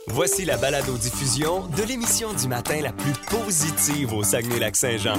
Voici la balado-diffusion de l'émission du matin la plus positive au Saguenay-Lac-Saint-Jean.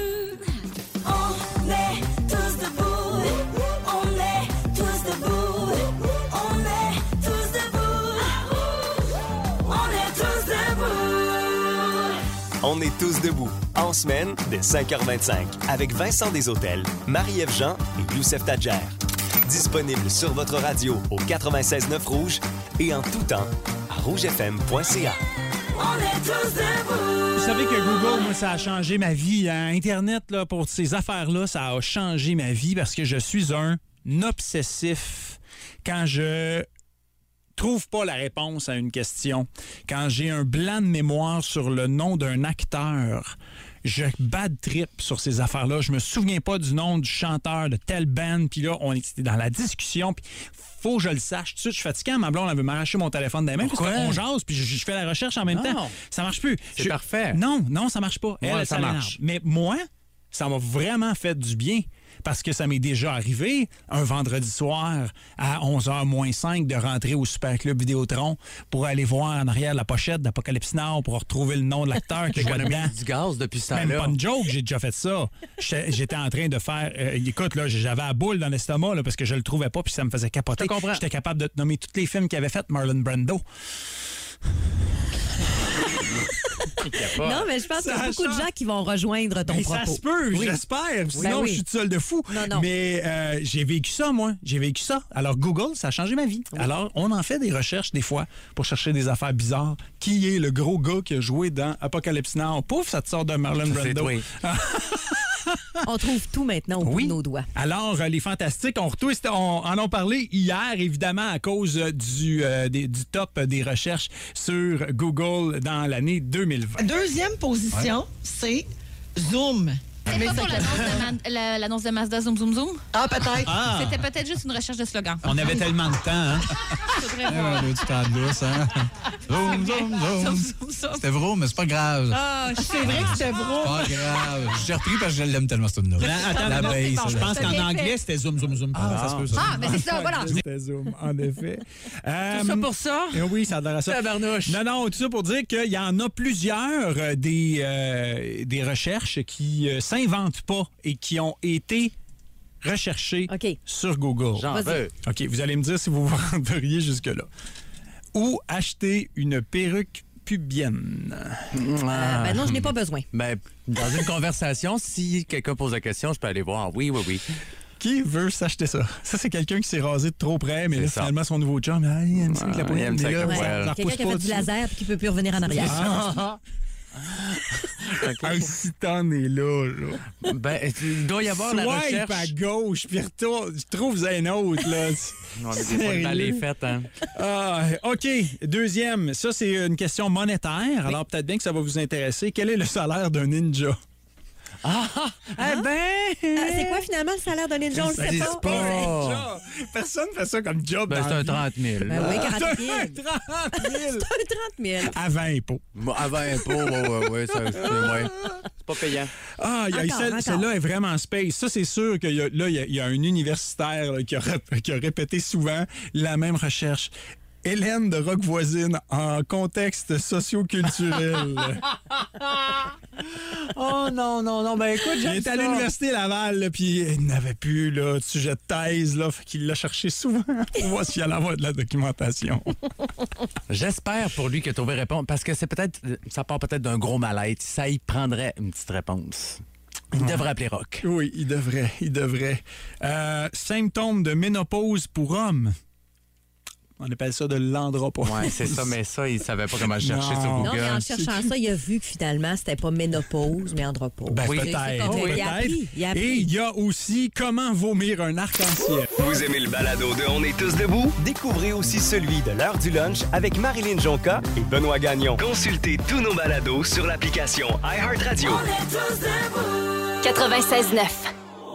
On est tous debout. On est tous debout. On est tous debout. On est tous debout. On est tous debout, en semaine, dès 5h25, avec Vincent Desautels, Marie-Ève Jean et Youssef Tadjer. Disponible sur votre radio au 96.9 Rouge et en tout temps à rougefm.ca. On est tous debout. Vous savez que Google, moi, ça a changé ma vie. Internet, là, pour ces affaires-là, ça a changé ma vie parce que je suis un obsessif. Quand je trouve pas la réponse à une question, quand j'ai un blanc de mémoire sur le nom d'un acteur, je bad trip sur ces affaires-là. Je me souviens pas du nom du chanteur de telle band. Puis là, on était dans la discussion. Puis faut que je le sache. Tout de suite, je suis fatigué. Ma blonde, elle veut m'arracher mon téléphone des mains. Parce qu'on jase, puis je fais la recherche en même temps. Ça marche plus. C'est parfait. Non, ça marche pas. Elle, ça marche. Mais moi, ça m'a vraiment fait du bien. Parce que ça m'est déjà arrivé, un vendredi soir, à 11h-5, de rentrer au Super Club Vidéotron pour aller voir en arrière la pochette d'Apocalypse Now pour retrouver le nom de l'acteur que je vois dedans. Du gaz depuis ce Même temps-là. pas une joke, j'ai déjà fait ça. J'étais en train de faire... écoute, là, j'avais la boule dans l'estomac là, parce que je le trouvais pas puis ça me faisait capoter. Je comprends. J'étais capable de te nommer tous les films qu'il avait fait, Marlon Brando. Non, mais je pense qu'il y a beaucoup de gens qui vont rejoindre ton propos. Ça se peut, Oui. j'espère. Sinon, oui. je suis tout seul de fou. Non. Mais j'ai vécu ça, moi. J'ai vécu ça. Alors, Google, ça a changé ma vie. Oui. Alors, on en fait des recherches, des fois, pour chercher des affaires bizarres. Qui est le gros gars qui a joué dans Apocalypse Now? Pouf, ça te sort de Marlon Brando. On trouve tout maintenant au bout de nos doigts. Alors, les Fantastiques, on en a parlé hier, évidemment, à cause du top des recherches sur Google dans l'année 2020. Deuxième position, c'est Zoom. C'est pas pour l'annonce de Mazda Zoom Zoom Zoom? Ah, peut-être. C'était peut-être juste une recherche de slogan. On avait tellement de temps, hein? Faudrait voir. Du temps de lousse, hein? Zoom, zoom, zoom. C'était vrai, mais c'est pas grave. Ah, c'est vrai que c'était vrai. Pas grave. J'ai repris parce que je l'aime tellement, cette tune-là. Attends, La base, je pense qu'en anglais, c'était Zoom Zoom Zoom. ça se peut, ça. Ah, mais c'est ça, voilà. C'était Zoom, en effet. Tout ça pour ça? Oui, ça a l'air à ça. Tabarnouche. Non, tout ça pour dire qu'il y en a plusieurs des recherches qui s'inventent pas et qui ont été recherchées sur Google. J'en veux. OK, vous allez me dire si vous vous rendriez jusque-là. Où acheter une perruque pubienne? Non, je n'ai pas besoin. Ben, dans une conversation, si quelqu'un pose la question, je peux aller voir. Oui. Qui veut s'acheter ça? Ça, c'est quelqu'un qui s'est rasé de trop près, mais là, ça. finalement, son nouveau chum, il aime ça avec la poignée. il aime ça avec la poêle. Quelqu'un qui a fait du laser et qui peut plus revenir en arrière. Un 6 tonnes est là. Ben, il doit y avoir la Swipe recherche. à gauche, puis retourne, trouve un autre, là. On a des fois mal les fêtes, hein? OK, deuxième. Ça, c'est une question monétaire. Alors, peut-être bien que ça va vous intéresser. Quel est le salaire d'un ninja? C'est quoi finalement le salaire d'un ninja? On le sait pas. Ninja. Personne fait ça comme job. Ben, dans c'est un la vie. 30 000. Ben oui, 40 000. 30 000. C'est un 30 000. Avant impôt. Avant impôt, ouais, c'est pas payant. Celle-là est vraiment space. Ça, c'est sûr qu'il y a un universitaire là, qui a répété souvent la même recherche. Hélène de Roquevoisine en contexte socio-culturel. Oh non, ben écoute, Il est à l'université Laval, là, puis il n'avait plus là, de sujet de thèse, là, fait qu'il l'a cherché souvent pour voir s'il allait avoir de la documentation. J'espère pour lui qu'il a trouvé réponse, parce que ça part peut-être d'un gros mal-être. Ça y prendrait une petite réponse. Il devrait appeler Rock. Oui, il devrait. Symptômes de ménopause pour hommes. On appelle ça de l'andropause. Ouais, c'est ça, mais ça, il savait pas comment chercher sur Non, Google. mais en cherchant ça, il a vu que finalement, c'était pas ménopause, mais andropause. Ben, Oui, peut-être. c'est comme- Il a appris. Et il y a aussi comment vomir un arc-en-ciel. Vous aimez le balado de On est tous debout? Découvrez aussi celui de l'heure du lunch avec Marilyn Jonca et Benoît Gagnon. Consultez tous nos balados sur l'application iHeartRadio. On est tous debout. 96.9.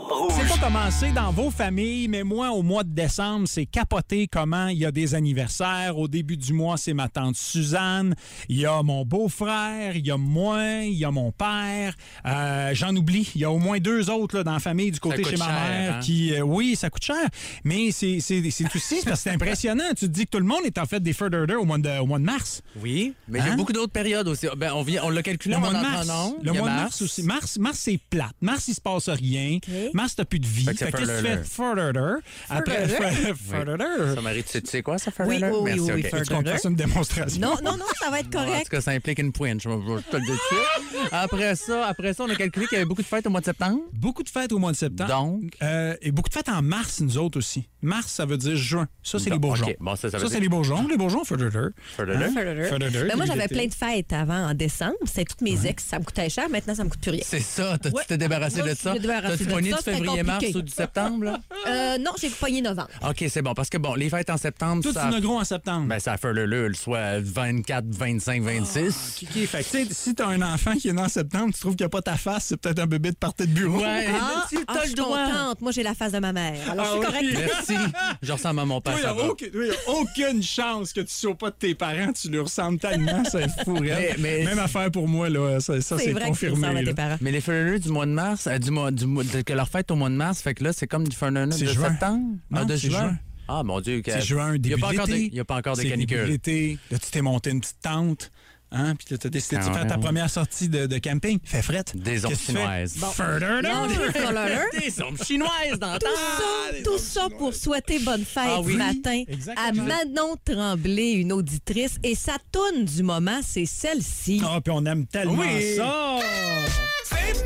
Rouge. C'est pas commencé dans vos familles, mais moi, au mois de décembre, c'est capoté comment il y a des anniversaires. Au début du mois, c'est ma tante Suzanne, il y a mon beau-frère, il y a moi, il y a mon père. J'en oublie. Il y a au moins 2 autres là, dans la famille du côté Ça chez coûte ma cher, mère hein? qui... oui, ça coûte cher, mais c'est aussi parce que c'est impressionnant. Tu te dis que tout le monde est en fait des Further au mois de mars. Oui, mais il y a Hein? beaucoup d'autres périodes aussi. Ben, on l'a calculé Le mois de en mars. entrant, non? Le Il y a mois de mars aussi. Mars, c'est plate. Mars, il se passe rien. OK. Mars, t'as plus de vie. Fait que c'est Fait que qu'est-ce que tu fais? Further. Après, Further. Ça Marie, tu sais quoi, ça fait Oui, oui, oui, Merci, oui, ok. Further. Tu comprends, c'est une démonstration. Non, ça va être En tout correct. cas, ça implique une pointe, je vais te le dire tout de suite. Après ça, on a calculé qu'il y avait beaucoup de fêtes au mois de septembre. Beaucoup de fêtes au mois de septembre. Donc? Et beaucoup de fêtes en mars, nous autres aussi. Mars, ça veut dire juin. Ça, c'est les bourgeons. OK, bon, ça veut Ça, dire- c'est les bourgeons. Les bourgeons, Further. Further. Further. Ben, moi, j'avais l'été. plein de fêtes avant, en décembre. C'était toutes mes ex. Ça me coûtait cher. Maintenant, ça me coûte plus rien. C'est ça, tu Ouais. t'es débarrassé Moi, de je ça. suis débarrassée T'as-tu de pogné ça, du c'était février-mars compliqué. ou du septembre, là? Non, j'ai pogné novembre. OK, c'est bon, parce que bon, les fêtes en septembre, Tout, ça... c'est gros en septembre. Ben, ça fait le soit 24, 25, 26. Kiki, fait que, tu sais, si t'as un enfant qui est né en septembre, tu trouves qu'il n'y a pas ta face, c'est peut-être un bébé de partie de bureau. Ouais, tu je t'as suis le droit. contente. Moi, j'ai la face de ma mère. Alors, je suis correcte. Merci. Je ressemble à mon père, Il n'y ça a, va. aucune chance que tu sois pas de tes parents, tu lui ressembles tellement, c'est fou, raide. Mais- Même affaire pour moi, là, ça C'est c'est vrai que tu confirmé. ressembles à là. tes parents. Mais les Further du mois de mars, que leur fête au mois de mars, fait que là, c'est comme du Further de C'est juin. septembre? Non, de c'est juin. Ah, mon Dieu. C'est juin, Il début n'y a pas encore de, d'été. il y a pas encore de C'est début canicule. d'été. Là, tu t'es monté une petite tente. Hein? Puis tu as décidé de faire ta première sortie de camping. Fait frette. Des ombres Qu'est-ce que tu fais? chinoises. Further. Non, des Further. Des ombres chinoises dans Tout ça pour souhaiter bonne fête Ah oui. ce matin Exactement. à Manon Tremblay, une auditrice. Et sa toune du moment, c'est celle-ci. Ah, puis on aime tellement Oui. ça. C'est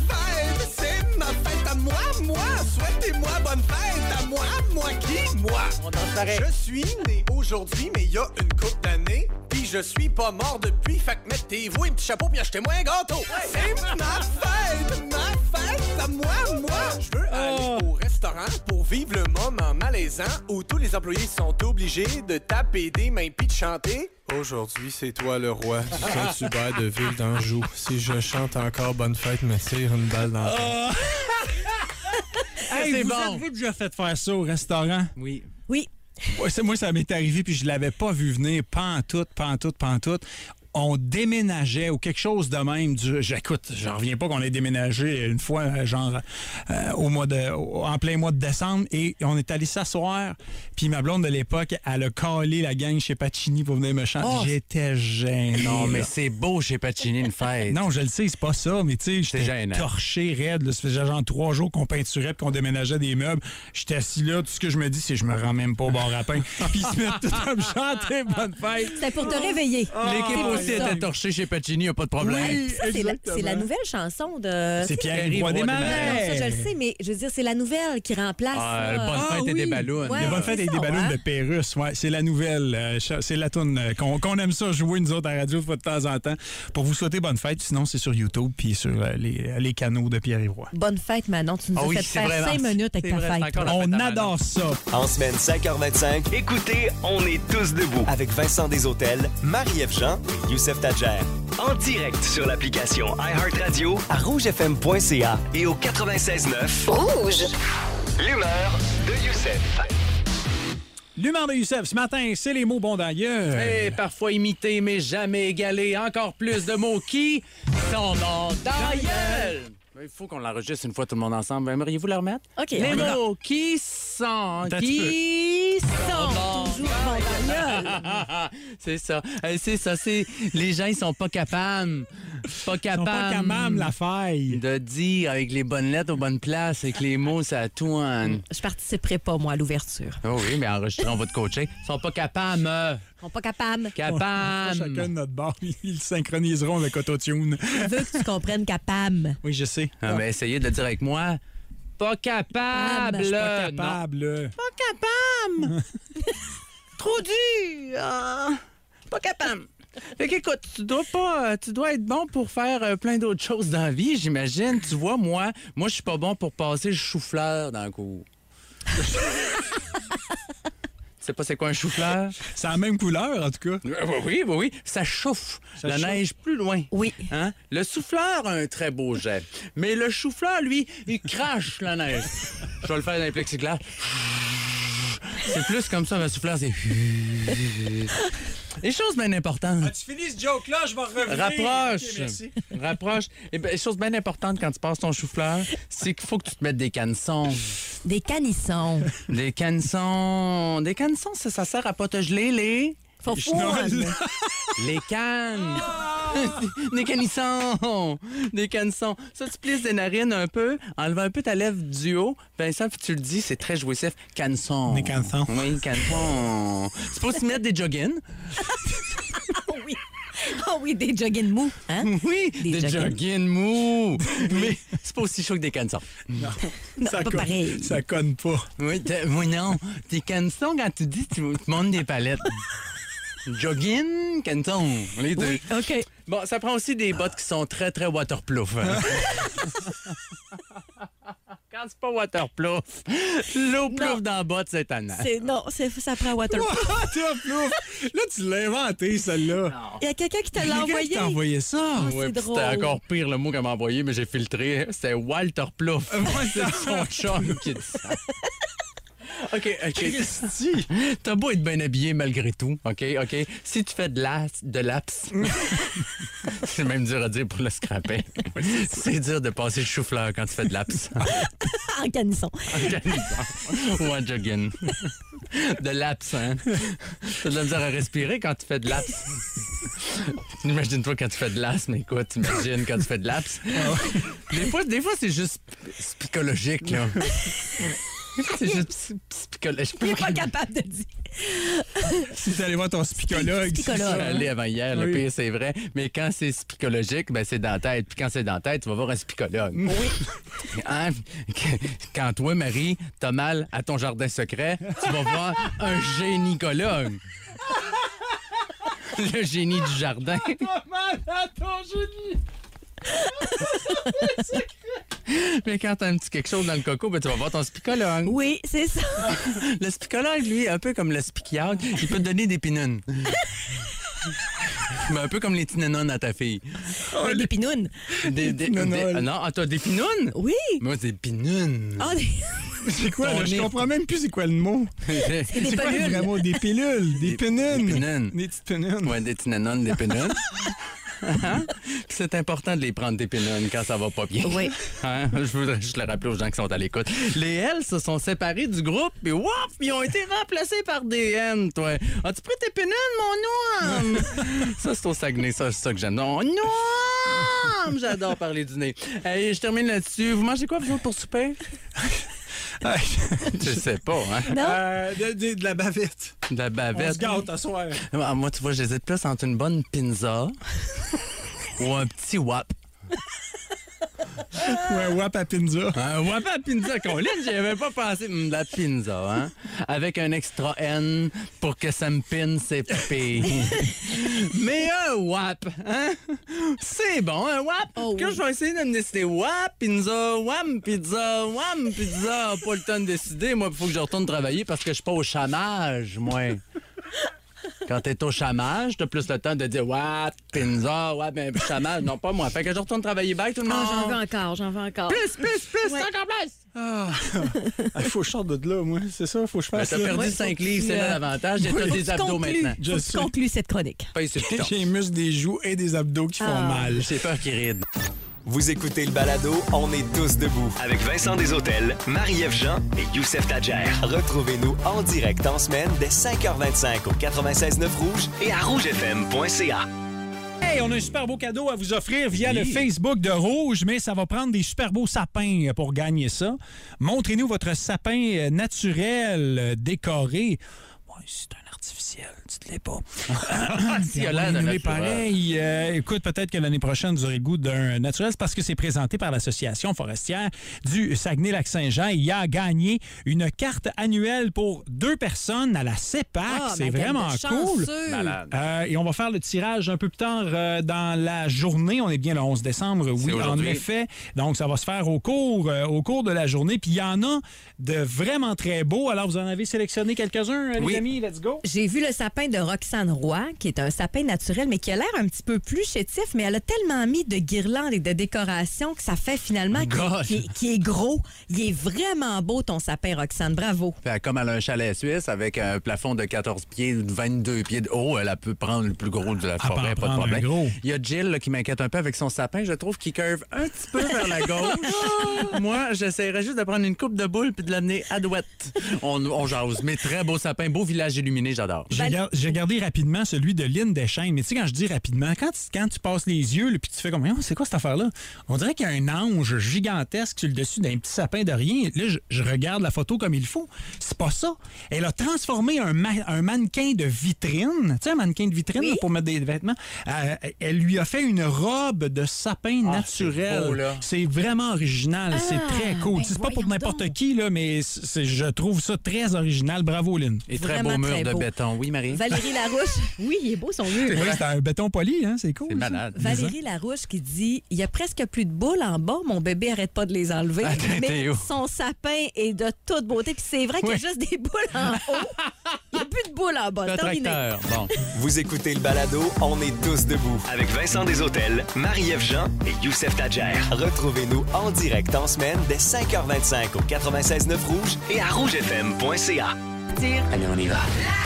ma fête à moi. Souhaitez-moi bonne fête à moi qui, moi. Je suis né aujourd'hui, mais il y a une couple d'années. Puis je suis pas mort depuis, fait que mettez-vous un petit chapeau puis achetez-moi un gâteau. C'est ma fête à moi. Je veux aller au restaurant pour vivre le moment malaisant où tous les employés sont obligés de taper des mains puis de chanter. Aujourd'hui, c'est toi le roi du Saint-Hubert de Ville d'Anjou. Si je chante encore bonne fête, me tire une balle dans la tête. Hey, c'est vous bon. êtes-vous déjà fait faire ça au restaurant? Oui. Oui. Ouais, moi, ça m'est arrivé, puis je l'avais pas vu venir, pantoute. On déménageait ou quelque chose de même. Écoute, j'en reviens pas qu'on ait déménagé une fois, genre en plein mois de décembre, et on est allé s'asseoir. Puis ma blonde de l'époque, elle a calé la gang chez Pacini pour venir me chanter. Oh. J'étais gêné. Non, mais là. c'est beau chez Pacini une fête. Non, je le sais, c'est pas ça, mais tu sais, C'est j'étais gênant. torché, raide. Là, ça faisait genre 3 jours qu'on peinturait puis qu'on déménageait des meubles. J'étais assis là, tout ce que je me dis, c'est je me rends même pas au bar à pain. Puis ils se mettent tout à me chanter bonne fête. C'était pour te réveiller. L'équipe C'est aussi pour ça. était torchée chez Pacini, y a pas de problème. Oui. Ça, c'est Exactement. la nouvelle chanson de... C'est Pierre Pierre-Yves Roy Roy Desmarais. Desmarais. Non, ça, je le sais, mais je veux dire, c'est la nouvelle qui remplace ça. Bonne fête et oui. des ballons. Ouais. Les bonnes fêtes c'est avec des ça, ballons hein? de Pérusse, ouais, c'est la nouvelle. C'est la toune qu'on aime ça jouer, nous autres, à la radio, de temps en temps, pour vous souhaiter bonne fête. Sinon, c'est sur YouTube puis sur les canaux de Pierre-Yves Roy. Bonne fête, Manon. Tu nous Ah as oui, fait c'est faire vrai, 5 non, minutes avec c'est ta vrai, c'est fête. encore la On fête à Manon. adore ça. En semaine 5h25, écoutez On est tous debout avec Vincent Desautels, Marie-Ève Jean et Youssef Tadjer. En direct sur l'application iHeartRadio à rougefm.ca et au 96.9 Rouge. l'humeur de Youssef. L'humeur de Youssef, ce matin, c'est les mots bons d'ailleurs. Et parfois imité, mais jamais égalé. Encore plus de mots qui sont bons dans la gueule. Il faut qu'on l'enregistre une fois tout le monde ensemble. Aimeriez-vous le remettre? OK. Les on y va. mots qui sont... Attends un Qui sont bons. Toujours bon dans la gueule. C'est ça. C'est ça. Les gens, ils sont pas capables. Pas Ils sont pas capables. capables, la faille. De dire avec les bonnes lettres aux bonnes places, avec les mots, ça tourne. Je participerai pas, moi, à l'ouverture. Oh oui, mais enregistrons votre coaching. Ils sont pas capables. Ils sont pas capables. Chacun de Capables. notre bord, ils le synchroniseront avec Autotune. Je veux que tu comprennes capable. Oui, je sais. Ah, mais essayez de le dire avec moi. Pas capable. Je suis pas Non. capable. Pas capable. Trop dur. Pas capable. Fait qu'écoute, tu dois être bon pour faire plein d'autres choses dans la vie, j'imagine. Tu vois, moi, je suis pas bon pour passer le chou-fleur dans le cours. Tu sais pas c'est quoi un chou-fleur? C'est la même couleur, en tout cas. Oui. Ça chauffe la chauffe. neige plus loin. Oui. Hein? Le souffleur a un très beau jet. Mais le chou-fleur, lui, il crache la neige. Je vais le faire dans les plexiglas. C'est plus comme ça, un souffleur, c'est... Les choses bien importantes. Tu finis ce joke-là, je vais revenir. Rapproche. Ok, merci. Rapproche. Et bien, les choses bien importantes quand tu passes ton chou-fleur, c'est qu'il faut que tu te mettes des canissons. Des canissons. Des canissons. Des canissons, ça sert à pas te geler les... Les cannes. Des canissons. Des canissons. Ça, tu plisses des narines un peu, enlève un peu ta lèvre du haut. Vincent, puis tu le dis, c'est très jouissif. Canissons. Des canissons. Oui, canissons. Tu peux aussi mettre des joggings. Oui. Oh oui, des jogging mous. Hein? Oui, Des des joggings. joggings mous. Mais c'est pas aussi chaud que des canissons. Non, Ça pas conne- pareil. Ça conne pas. Oui, non. Des canissons, quand tu dis, tu montes des palettes. Jogging, canton, les deux. Oui, OK. Bon, ça prend aussi des bottes qui sont très, très waterproof. Hein? Quand c'est pas waterproof, l'eau plouffe dans la botte, c'est tannant. Ça prend waterproof. Waterproof. Là, tu l'as inventé, celle-là. Il y a quelqu'un qui te l'a Quelqu'un envoyé. qui t'a envoyé ça. Ah, Ouais, c'est puis drôle. c'était encore pire le mot qu'elle m'a envoyé, mais j'ai filtré. C'était Walter Plouffe. C'est son chum qui dit ça. OK. Christy. T'as beau être bien habillé malgré tout, OK? Si tu fais de laps, c'est même dur à dire pour le scraper. C'est dur de passer le chou-fleur quand tu fais de laps. En canisson. Ou en jogging. De laps, hein? T'as de la misère à respirer quand tu fais de laps. Imagine-toi quand tu fais de l'asthme, écoute, t'imagines quand tu fais de laps. Des fois, c'est juste psychologique, là. C'est juste psychologique. Il n'est pas capable de dire. Si t'es allé voir ton spicologue. Je suis allé avant hier, le pire, c'est vrai. Mais quand c'est psychologique, ben c'est dans la tête. Puis quand c'est dans la tête, tu vas voir un psychologue. Oui. Hein? Quand toi, Marie, t'as mal à ton jardin secret, tu vas voir un gynécologue. Le génie du jardin. Pas mal à ton génie. Mais quand t'as un petit quelque chose dans le coco, ben tu vas voir ton spicologue. Oui, c'est ça. Le spicologue, lui, un peu comme le spikiag, il peut te donner des pinounes. Mais un peu comme les tinanon à ta fille. Des pinounes. Non, t'as des pinounes? Oui. Moi, c'est des pinounes. Ah, C'est quoi, Ton là? Je nez. comprends même plus c'est quoi le mot. des C'est quoi le pelules. vrai mot? Des pilules, des pinunes. Des pinunes. Des petites pinunes. Ouais, des tinanon, des pinounes. Hein? C'est important de les prendre des pinounes quand ça va pas bien. Oui. Hein? Je voudrais juste le rappeler aux gens qui sont à l'écoute. Les L se sont séparés du groupe et wouaf, ils ont été remplacés par des N, toi. As-tu pris tes pinounes, mon homme? Ça, c'est au Saguenay, ça, c'est ça que j'aime. Non, j'adore parler du nez. Hey, je termine là-dessus. Vous mangez quoi, vous autres, pour souper? Je sais pas, hein? Non? De la bavette. De la On bavette. se gâte à soir. Ah, moi, tu vois, j'hésite plus entre une bonne pizza ou un petit wap. Ou un wap à pinza. Un wap à pizza, Colin, j'y avais pas pensé. De la pizza, hein? Avec un extra N pour que ça me pine ses pépés. Mais un wap, hein? C'est bon, un wap. Oh, Quand oui. je vais essayer de me décider wap, pizza, wam, pizza, wam, pizza. Pas le temps de décider. Moi, il faut que je retourne travailler parce que je suis pas au chômage, moi. Quand t'es au chômage, t'as plus le temps de dire wap, pizza, wap, ben, chômage. Non, pas moi. Fait que je retourne travailler. Bye, tout le monde. J'en veux encore. Plus, Ouais. encore plus. Il faut que je sorte de là, moi. C'est ça, il faut que je Ben, fasse t'as ça. perdu Ouais, 5 faut que livres, tu, c'est là l'avantage. T'as des abdos maintenant. Je Faut que sais. tu conclues cette chronique. Paye sur le piton. J'ai les muscles des joues et des abdos qui font mal. J'ai peur qu'il ride. Vous écoutez le balado On est tous debout avec Vincent Deshôtels, Marie-Ève Jean et Youssef Tadjer. Retrouvez-nous en direct en semaine dès 5h25 au 96.9 Rouge et à rougefm.ca. Hey, on a un super beau cadeau à vous offrir via le Facebook de Rouge, mais ça va prendre des super beaux sapins pour gagner ça. Montrez-nous votre sapin naturel décoré. Ouais, c'est un artificiel. tu te l'es pas. Il a l'air d'un naturel. Pareil. Écoute, peut-être que l'année prochaine, vous aurez le goût d'un naturel. C'est parce que c'est présenté par l'Association forestière du Saguenay-Lac-Saint-Jean. Il a gagné une carte annuelle pour 2 personnes à la CEPAC. C'est vraiment cool. Malade. Et on va faire le tirage un peu plus tard dans la journée. On est bien le 11 décembre, oui, en effet. Donc, ça va se faire au cours de la journée. Puis, il y en a de vraiment très beaux. Alors, vous en avez sélectionné quelques-uns, les amis? Let's go! J'ai vu le sapin de Roxane Roy, qui est un sapin naturel, mais qui a l'air un petit peu plus chétif, mais elle a tellement mis de guirlandes et de décorations que ça fait finalement qu'il est gros. Il est vraiment beau, ton sapin, Roxane. Bravo. Comme elle a un chalet suisse avec un plafond de 14 pieds, 22 pieds de haut, elle peut prendre le plus gros de la forêt, pas de problème. Il y a Jill là, qui m'inquiète un peu avec son sapin. Je trouve qu'il curve un petit peu vers la gauche. Moi, j'essaierais juste de prendre une coupe de boule puis de l'amener à douette. On jase. Mais très beau sapin, beau village illuminé, j'adore. J'ai regardé rapidement celui de Lynn Deschênes. Mais tu sais, quand je dis rapidement, quand tu passes les yeux puis tu fais comme, c'est quoi cette affaire-là? On dirait qu'il y a un ange gigantesque sur le dessus d'un petit sapin de rien. Là, je regarde la photo comme il faut. C'est pas ça. Elle a transformé un mannequin de vitrine. Tu sais, un mannequin de vitrine là, pour mettre des vêtements. Elle lui a fait une robe de sapin naturel. C'est vraiment original. C'est très cool. C'est pas pour n'importe qui, là, mais je trouve ça très original. Bravo, Lynn. Et très beau mur de béton. Oui, Marie? Valérie Larouche. Oui, il est beau son mur. Oui, c'est un béton poli, hein? C'est cool. C'est malade. Valérie Larouche qui dit « Il y a presque plus de boules en bas. Mon bébé arrête pas de les enlever. Mais son sapin est de toute beauté. » Puis c'est vrai qu'il y a juste des boules en haut. Il n'y a plus de boules en bas. Bon. Vous écoutez le balado On est tous debout avec Vincent Desautels, Marie-Ève Jean et Youssef Tadjer. Retrouvez-nous en direct en semaine dès 5h25 au 96.9 Rouge et à rougefm.ca. Allez, on y va.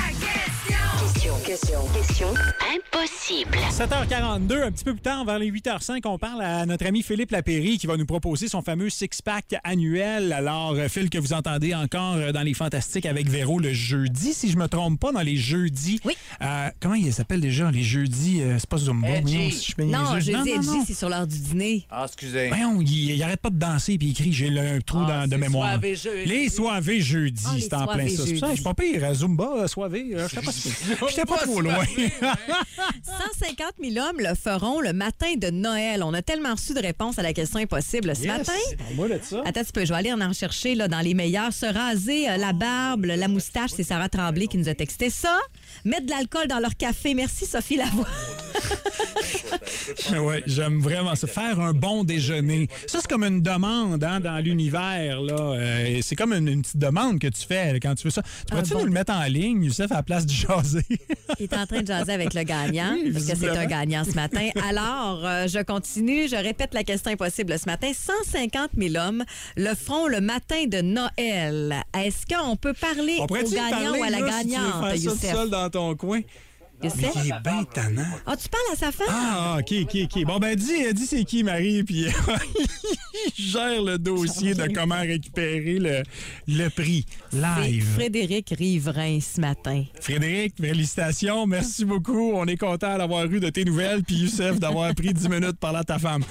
Question impossible. 7h42, un petit peu plus tard, vers les 8h05, on parle à notre ami Philippe Lapéry qui va nous proposer son fameux six-pack annuel. Alors, Phil, que vous entendez encore dans les Fantastiques avec Véro le jeudi, si je me trompe pas, dans les jeudis. Oui. Comment il s'appelle déjà, les jeudis? C'est pas Zumba. Non, jeudi Edgy, c'est sur l'heure du dîner. Ah, excusez. Voyons, il arrête pas de danser puis il crie, j'ai un trou de mémoire. Les soirées jeudi, c'est en plein ça. Je suis pas pire. Zumba, soirée, j'étais pas trop loin. 150 000 hommes le feront le matin de Noël. On a tellement reçu de réponses à la question impossible ce matin. Attends un petit peu, je vais aller en chercher là, dans les meilleurs. Se raser la barbe, la moustache, c'est Sarah Tremblay qui nous a texté ça. Mettre de l'alcool dans leur café. Merci, Sophie Lavoie. Oui, j'aime vraiment ça. Faire un bon déjeuner. Ça, c'est comme une demande dans l'univers. Là. C'est comme une petite demande que tu fais quand tu veux ça. Tu pourrais-tu nous le mettre en ligne, Youssef, à la place du jaser? Il est en train de jaser avec le gagnant, parce que c'est un gagnant ce matin. Alors, je continue. Je répète la question impossible ce matin. 150 000 hommes le feront le matin de Noël. Est-ce qu'on peut parler au gagnant ou à la gagnante, Youssef? Tu veux faire ça seul dans ton coin? Mais il est bien tannant. Ah, tu parles à sa femme? Ah, OK. Bon, ben, dis c'est qui, Marie, puis il gère le dossier de comment récupérer le prix live. C'est Frédéric Riverain ce matin. Frédéric, félicitations. Merci beaucoup. On est content d'avoir eu de tes nouvelles, puis Youssef, d'avoir pris 10 minutes par là à ta femme.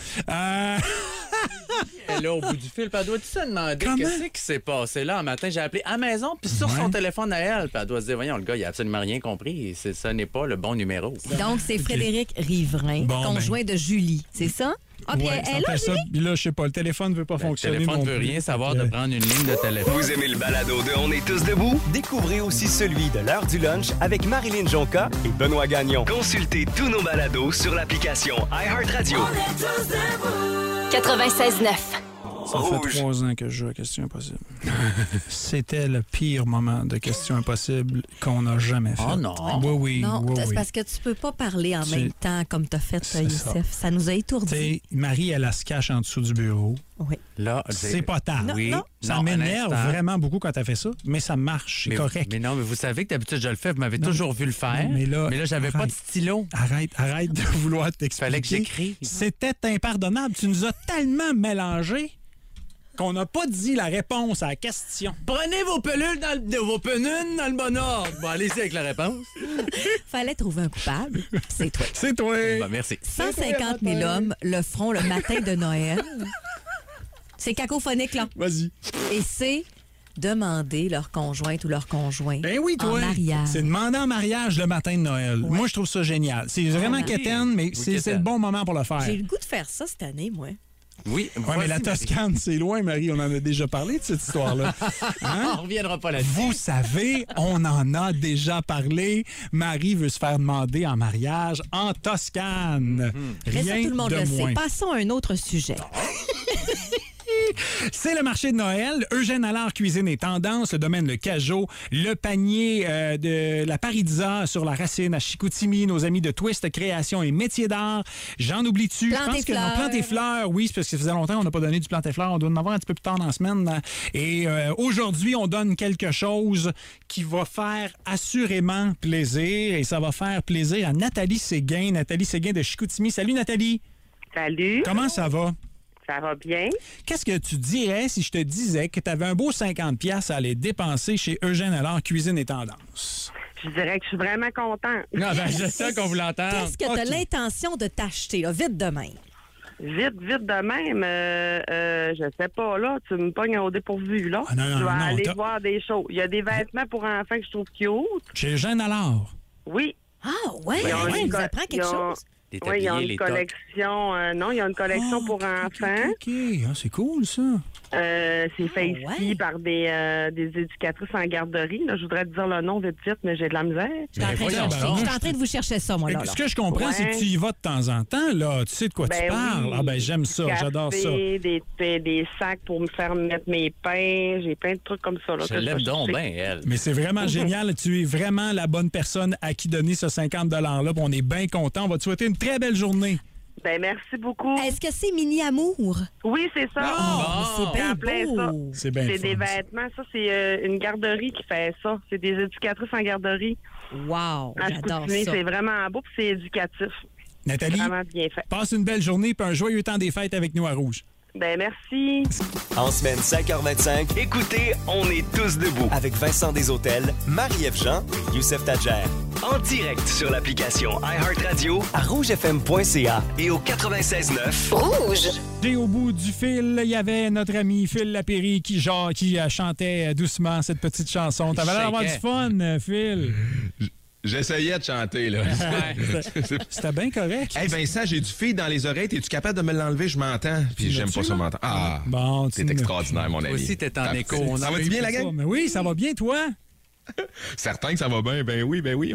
Elle est là au bout du fil. Puis elle doit se demander qu'est-ce qui s'est passé là un matin. J'ai appelé à la maison, puis sur son téléphone à elle. Puis elle doit se dire, voyons, le gars, il a absolument rien compris. Ça n'est pas le bon numéro. Donc, c'est Frédéric Riverain, conjoint de Julie. C'est ça? OK, elle a Julie? Là, je sais pas, le téléphone ne veut pas fonctionner. Le téléphone ne veut rien savoir de prendre une ligne de téléphone. Vous aimez le balado de On est tous debout? Découvrez aussi celui de l'heure du lunch avec Marilyn Jonca et Benoît Gagnon. Consultez tous nos balados sur l'application iHeartRadio. On est tous debout. 96.9. Ça fait 3 ans que je joue à Question Impossible. C'était le pire moment de Question Impossible qu'on a jamais fait. Oh non! Oui. Non, c'est parce que tu peux pas parler en même temps comme tu as fait, Youssef. Ça nous a étourdis. Marie, elle se cache en dessous du bureau. Oui. Là, c'est pas tard. Non, non. Ça m'énerve vraiment beaucoup quand elle fait ça, mais ça marche, c'est correct. Mais non, mais vous savez que d'habitude, je le fais. Vous m'avez toujours vu le faire. Mais là, j'avais pas de stylo. Arrête de vouloir t'expliquer. Fallait que j'écrive. C'était impardonnable. Tu nous as tellement mélangés qu'on n'a pas dit la réponse à la question. Prenez vos pelules dans le bon ordre. Bon, allez-y avec la réponse. Fallait trouver un coupable. C'est toi. C'est toi. Ben, merci. 150 000 hommes le feront le matin de Noël. C'est cacophonique, là. Vas-y. Et c'est demander leur conjointe ou leur conjoint Ben oui, toi. en mariage? C'est demander en mariage le matin de Noël. Ouais. Moi, je trouve ça génial. C'est vraiment oui. quétaine, mais c'est le bon moment pour le faire. J'ai le goût de faire ça cette année, moi. Oui. Oui, mais la Toscane, c'est loin, Marie. On en a déjà parlé de cette histoire-là. Hein? On reviendra pas là-dessus. Vous savez, on en a déjà parlé. Marie veut se faire demander en mariage en Toscane. Mais ça, Rien tout le monde de le moins. sait. Passons à un autre sujet. C'est le marché de Noël. Eugène Allard Cuisine et Tendance, le domaine Le Cajot, le panier de la Parizza sur la Racine à Chicoutimi, nos amis de Twist Création et Métiers d'art. J'en oublie-tu? Plante Je pense et que fleurs. Plante et fleurs, oui, c'est parce que ça faisait longtemps qu'on n'a pas donné du Plante et fleurs. On doit en avoir un petit peu plus tard dans la semaine. Et aujourd'hui, on donne quelque chose qui va faire assurément plaisir. Et ça va faire plaisir à Nathalie Séguin. Nathalie Séguin de Chicoutimi. Salut, Nathalie. Salut. Comment ça va? Ça va bien? Qu'est-ce que tu dirais si je te disais que tu avais un beau 50$ à aller dépenser chez Eugène Allard Cuisine et Tendance? Je dirais que je suis vraiment contente. Non, ben, c'est ça qu'on voulait entendre. Qu'est-ce que tu as l'intention de t'acheter, là, vite demain? Vite de même, je sais pas, là, tu me pognes au dépourvu, là. Ah, non, je vais aller t'as- voir des choses. Il y a des vêtements pour enfants que je trouve cute. Chez Eugène Allard. Oui. Ah, ouais, Ils ont ouais, une il vous co- apprend ils quelque ont- chose? Les Oui, il y a tabliers, une les tocs. collection. Non, il y a une collection pour enfants. OK. Ah, c'est cool, ça. C'est fait Ah, ici ouais. par des éducatrices en garderie. Là, je voudrais te dire le nom vite, mais j'ai de la misère. Je suis en train de voyons chercher. donc. Je suis en train de vous chercher ça, moi, là. Ce que je comprends, Ouais. c'est que tu y vas de temps en temps, là. Tu sais de quoi tu Ben parles. oui. Ah, ben j'aime ça. Café, J'adore ça. Des sacs pour me faire mettre mes pains. J'ai plein de trucs comme ça. Là, Je que l'aime vais donc chercher. bien, elle. Mais c'est vraiment génial. Tu es vraiment la bonne personne à qui donner ce 50$-là. Puis on est bien content. On va te souhaiter une très belle journée. Ben, merci beaucoup. Est-ce que c'est Mini Amour? Oui, c'est ça. Oh, c'est En bien plein ça. beau. C'est bien C'est le des fun, ça. vêtements. Ça, c'est une garderie qui fait ça. C'est des éducatrices en garderie. Wow, À j'adore Chicoutimi. ça. C'est vraiment beau puis c'est éducatif. Nathalie, Vraiment bien fait. passe une belle journée et un joyeux temps des fêtes avec nous à Rouge. Ben, merci. En semaine 5h25, écoutez On est tous debout avec Vincent Deshôtels, Marie-Ève Jean et Youssef Tadjer. En direct sur l'application iHeartRadio à rougefm.ca et au 96.9. Rouge. Et au bout du fil, il y avait notre ami Phil Lapéry qui chantait doucement cette petite chanson. T'avais l'air d'avoir du fun, Phil. J'essayais de chanter, là. C'était bien correct. Hey Vincent, j'ai du fil dans les oreilles. Es-tu capable de me l'enlever? Je m'entends. Puis j'aime pas ça m'entendre. Ah, Bon, c'est extraordinaire, mon ami. aussi, t'es en Parfait. écho. On Ça a va-tu bien, la gang? Mais oui, ça va bien, toi? Certain que ça va bien. Ben oui.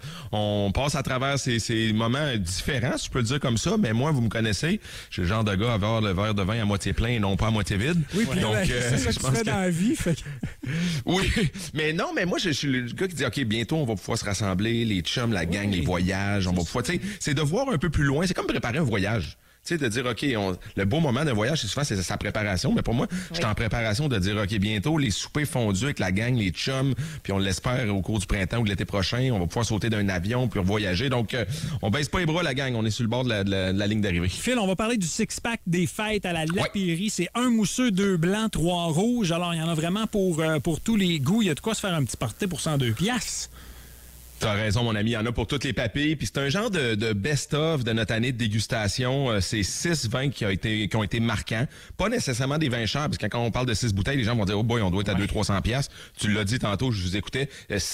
On passe à travers ces moments différents, si je peux le dire comme ça. Mais moi, vous me connaissez. Je suis le genre de gars à avoir le verre de vin à moitié plein et non pas à moitié vide. Oui, puis Donc, c'est ça que je tu pense fais que- dans la vie. Fait que... Oui, mais non, mais moi, je suis le gars qui dit, OK, bientôt, on va pouvoir se rassembler, les chums, la gang, les voyages, on va pouvoir, tu sais, c'est de voir un peu plus loin. C'est comme préparer un voyage. Tu sais, de dire, OK, le beau moment d'un voyage, c'est souvent c'est sa préparation. Mais pour moi, je suis en préparation de dire, OK, bientôt, les soupers fondus avec la gang, les chums, puis on l'espère au cours du printemps ou de l'été prochain, on va pouvoir sauter d'un avion puis voyager. Donc, on baisse pas les bras, la gang. On est sur le bord de la ligne d'arrivée. Phil, on va parler du six-pack des fêtes à la Lapéry. C'est un mousseux, 2 blancs, 3 rouges. Alors, il y en a vraiment pour tous les goûts. Il y a de quoi se faire un petit party pour 102 piastres. T'as raison, mon ami. Il y en a pour toutes les papilles. Puis c'est un genre de best-of de notre année de dégustation. C'est 6 vins qui ont été marquants. Pas nécessairement des vins chers, parce que quand on parle de 6 bouteilles, les gens vont dire, oh boy, on doit être à 200-300 piastres. Tu l'as dit tantôt, je vous écoutais.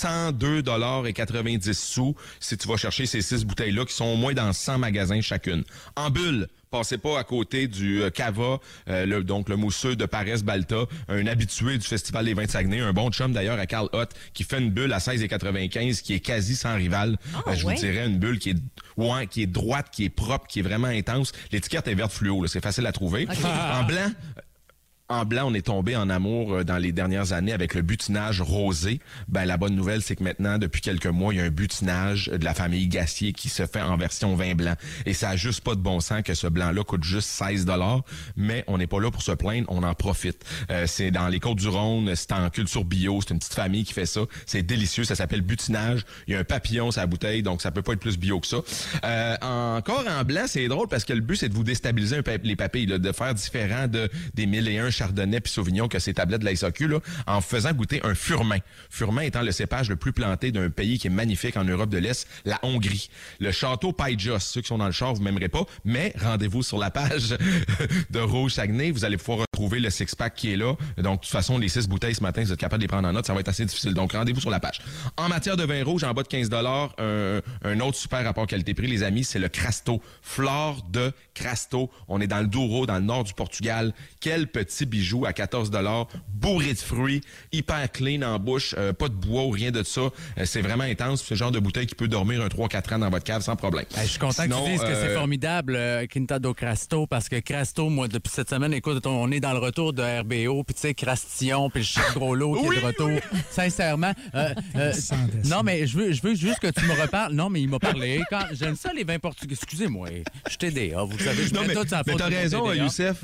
102,90 $ si tu vas chercher ces 6 bouteilles-là, qui sont au moins dans 100 magasins chacune. En bulle. Passez pas à côté du Cava, donc le mousseux de Paresse-Balta, un habitué du Festival des vins de Saguenay, un bon chum d'ailleurs à Carl Hott, qui fait une bulle à 16,95 qui est quasi sans rival. Je vous dirais une bulle qui est droite, qui est propre, qui est vraiment intense. L'étiquette est verte fluo, là, c'est facile à trouver. En blanc, on est tombé en amour dans les dernières années avec le butinage rosé. Ben, la bonne nouvelle, c'est que maintenant, depuis quelques mois, il y a un butinage de la famille Gassier qui se fait en version vin blanc. Et ça a juste pas de bon sens que ce blanc-là coûte juste 16 $. Mais on n'est pas là pour se plaindre, on en profite. C'est dans les Côtes-du-Rhône, c'est en culture bio, c'est une petite famille qui fait ça. C'est délicieux, ça s'appelle butinage. Il y a un papillon sur la bouteille, donc ça peut pas être plus bio que ça. Encore en blanc, c'est drôle parce que le but, c'est de vous déstabiliser les papilles, là, de faire différent des 1001 Chardonnay puis Sauvignon que ces tablettes de la SAQ, là, en faisant goûter un furmin. Furmin étant le cépage le plus planté d'un pays qui est magnifique en Europe de l'Est, la Hongrie. Le château Païdjos, ceux qui sont dans le char, vous m'aimerez pas, mais rendez-vous sur la page de Rouge Saguenay, vous allez pouvoir trouver le six-pack qui est là. Donc, de toute façon, les 6 bouteilles ce matin, vous êtes capable de les prendre en note. Ça va être assez difficile. Donc, rendez-vous sur la page. En matière de vin rouge, en bas de 15 un autre super rapport qualité-prix, les amis, c'est le Crasto. Flore de Crasto. On est dans le Douro, dans le nord du Portugal. Quel petit bijou à 14 bourré de fruits, hyper clean en bouche, pas de bois ou rien de ça. C'est vraiment intense. C'est le genre de bouteille qui peut dormir un 3-4 ans dans votre cave sans problème. Je suis content que tu dises que c'est formidable, Quinta do Crasto, parce que Crasto, moi, depuis cette semaine, écoute, on est dans le retour de RBO, puis tu sais, Crastillon, puis le chef Gros-Lot qui est de retour. Sincèrement. Non, mais je veux juste que tu me reparles. Non, mais il m'a parlé. J'aime ça, les vins portugais. Excusez-moi, je suis TDA, vous savez. Non, mais t'as raison, Youssef.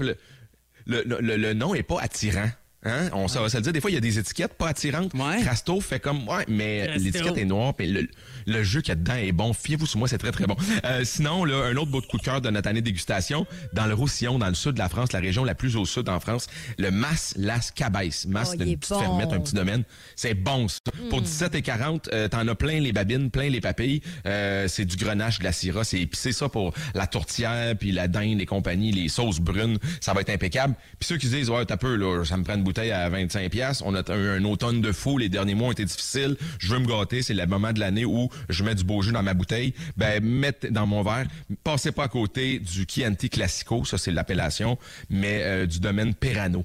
Le nom est pas attirant. Hein? On va se le dire, des fois, il y a des étiquettes pas attirantes. Ouais. Crasto fait comme, mais Crasto. L'étiquette est noire, puis le jus qu'il y a dedans est bon. Fiez-vous sur moi, c'est très, très bon. Sinon, là, un autre beau coup de cœur de notre année de dégustation, dans le Roussillon, dans le sud de la France, la région la plus au sud en France, le Mas Las Cabezes. Mas, d'une petite fermette, un petit domaine. C'est bon, ça. Pour 17,40, t'en as plein les babines, plein les papilles. C'est du grenache, de la syrah, c'est épicé, ça, pour la tourtière, puis la dinde et compagnie, les sauces brunes. Ça va être impeccable. Puis ceux qui se disent, ouais, t'as peu, là, ça me prend une bouteille à 25$. On a eu un automne de fou. Les derniers mois ont été difficiles. Je veux me gâter. C'est le moment de l'année où je mets du beau jus dans ma bouteille. Mettez dans mon verre. Passez pas à côté du Chianti Classico. Ça, c'est l'appellation. Mais du domaine Perano.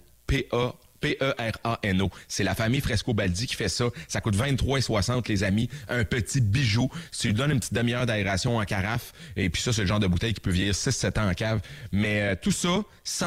Perano. C'est la famille Frescobaldi qui fait ça. Ça coûte 23,60, les amis. Un petit bijou. Si tu lui donnes une petite demi-heure d'aération en carafe, et puis ça, c'est le genre de bouteille qui peut vieillir 6-7 ans en cave. Mais tout ça,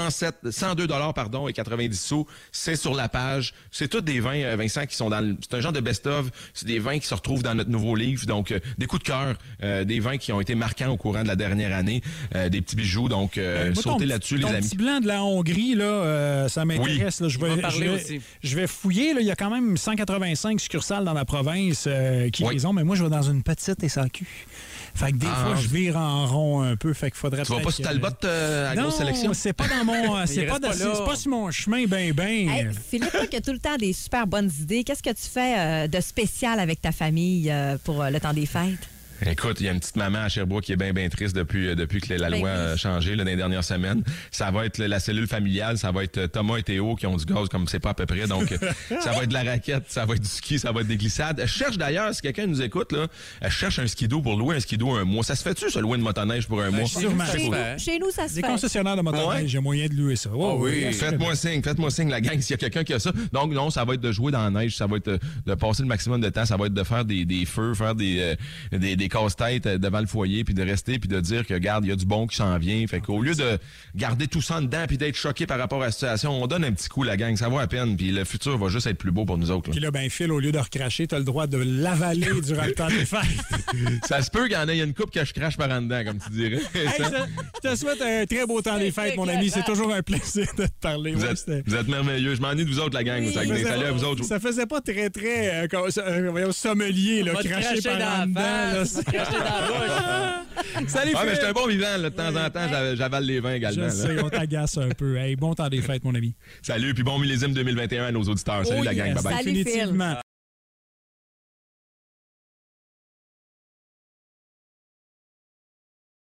102 et 90 sous, c'est sur la page. C'est tous des vins, Vincent, qui sont dans c'est un genre de best-of. C'est des vins qui se retrouvent dans notre nouveau livre. Donc, des coups de cœur, des vins qui ont été marquants au courant de la dernière année, des petits bijoux. Donc, sautez là-dessus, les amis. Le petit blanc de la Hongrie, là, ça m'intéresse. Oui. Là, je vais fouiller. Là, il y a quand même 185 succursales dans la province qui les ont, mais moi, je vais dans une petite SAQ. Fait que des fois, je vire en rond un peu. Fait qu'il faudrait tu vas pas sur Talbot à grosse sélection? Non, c'est pas dans mon... c'est pas sur mon chemin, ben. Hey, Philippe, toi qui as tout le temps des super bonnes idées, qu'est-ce que tu fais de spécial avec ta famille pour le temps des fêtes? Écoute, il y a une petite maman à Sherbrooke qui est bien triste depuis que la loi a changé là, dans les dernières semaines. Ça va être la cellule familiale, ça va être Thomas et Théo qui ont du gaz comme c'est pas à peu près. Donc, ça va être de la raquette, ça va être du ski, ça va être des glissades. Je cherche d'ailleurs, si quelqu'un nous écoute, là, je cherche un skidoo pour louer un skidoo un mois. Ça se fait-tu, ça, louer une motoneige pour un mois? Sûrement. Chez nous, ça se fait. Des concessionnaires de motoneige, j'ai moyen de louer ça. Oui. Faites-moi signe, la gang, s'il y a quelqu'un qui a ça. Donc, non, ça va être de jouer dans la neige, ça va être de passer le maximum de temps, ça va être de faire des feux, faire des casse-têtes devant le foyer, puis de rester, puis de dire que, regarde, il y a du bon qui s'en vient. Fait qu'au lieu de garder tout ça en dedans, puis d'être choqué par rapport à la situation, on donne un petit coup, la gang. Ça vaut à peine, puis le futur va juste être plus beau pour nous autres. Là. Puis là, Phil, au lieu de recracher, t'as le droit de l'avaler durant le temps des fêtes. Ça se peut qu'il y en ait une coupe que je crache par en dedans, comme tu dirais. Je te souhaite un très beau temps des fêtes, mon ami. C'est toujours un plaisir de te parler. Vous êtes merveilleux. Je m'ennuie de vous autres, la gang. Salut à vous autres. Ça faisait pas très sommelier, là, cracher par en dedans. Salut, mais je suis un bon vivant. Là, de temps en temps, j'avale les vins également. Je sais, on t'agace un peu. Hey, bon temps des fêtes, mon ami. Salut, puis bon millésime 2021 à nos auditeurs. Salut la gang. Bye bye. Salut, Phil.